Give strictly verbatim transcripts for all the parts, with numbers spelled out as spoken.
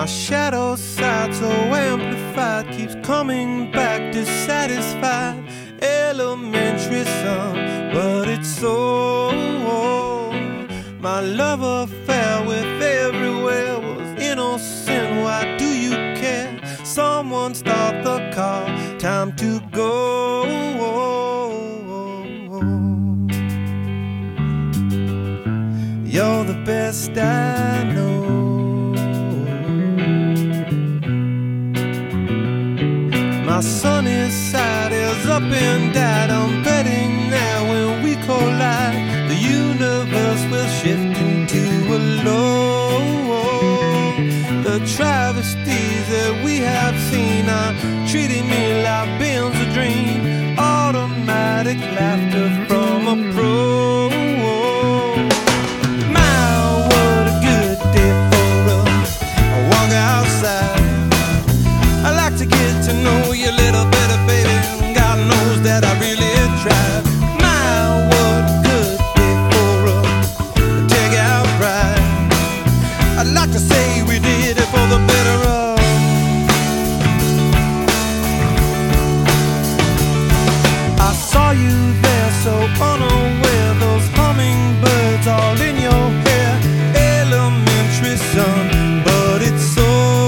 My shadow side so amplified keeps coming back dissatisfied. Elementary son, but it's so. My love affair with everywhere was innocent. Why do you care? Someone start the car, time to go. You're the best I know. My sunny side is up and died. I'm betting that when we collide, the universe will shift into a low. The travesties that we have seen are treating me like being's a dream. Automatic laughter from a pro. My, what a good day for a walk outside. I like to get to know you a little better, baby. God knows that I really tried. My, what a good day for a take-out ride. I'd like to say we did it for the better of. I saw you there so unaware, those hummingbirds all in your hair. Elementary son, but it's so.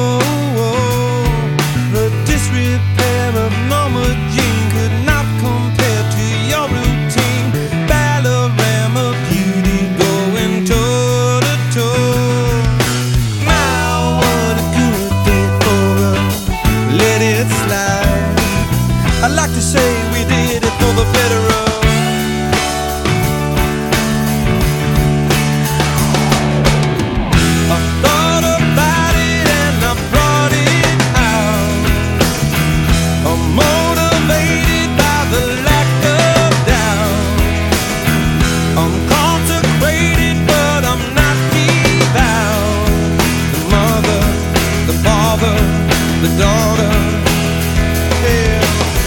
The disrepair of Norma Jean could not compare to your routine. Ballerama beauty going toe to toe. My, what a good day for a let it slide. I like to say we did it for the better of. I thought about it and I brought it out. I'm motivated by the lack of doubt. I'm consecrated but I'm not devout. The mother, the father, the daughter, yeah.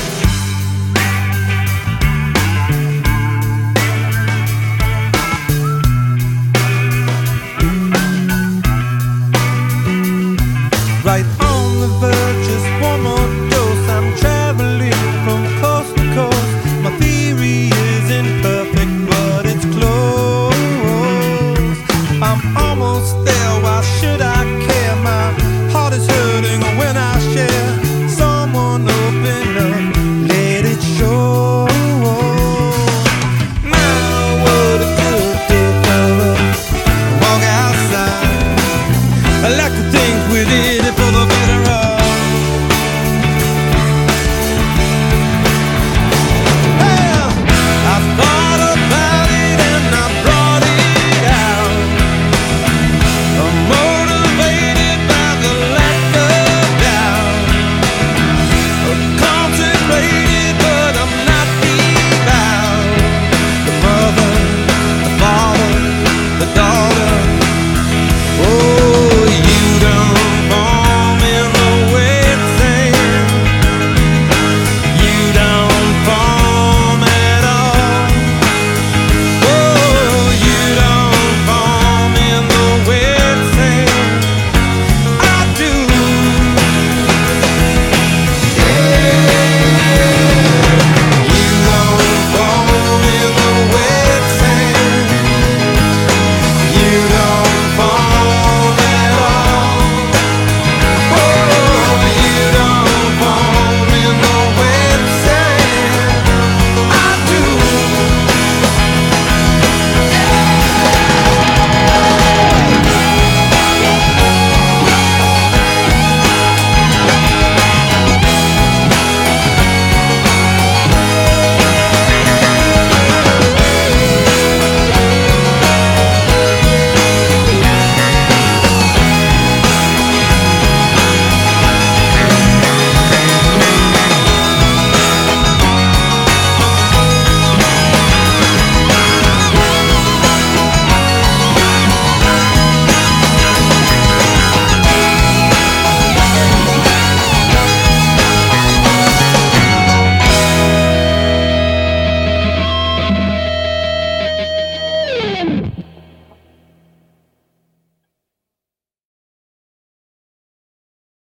Right on the verge, just one more dose. I'm traveling from coast to coast. My theory isn't perfect, but it's close. I'm almost there, why should I care? My heart is hurting when I share. Someone open up.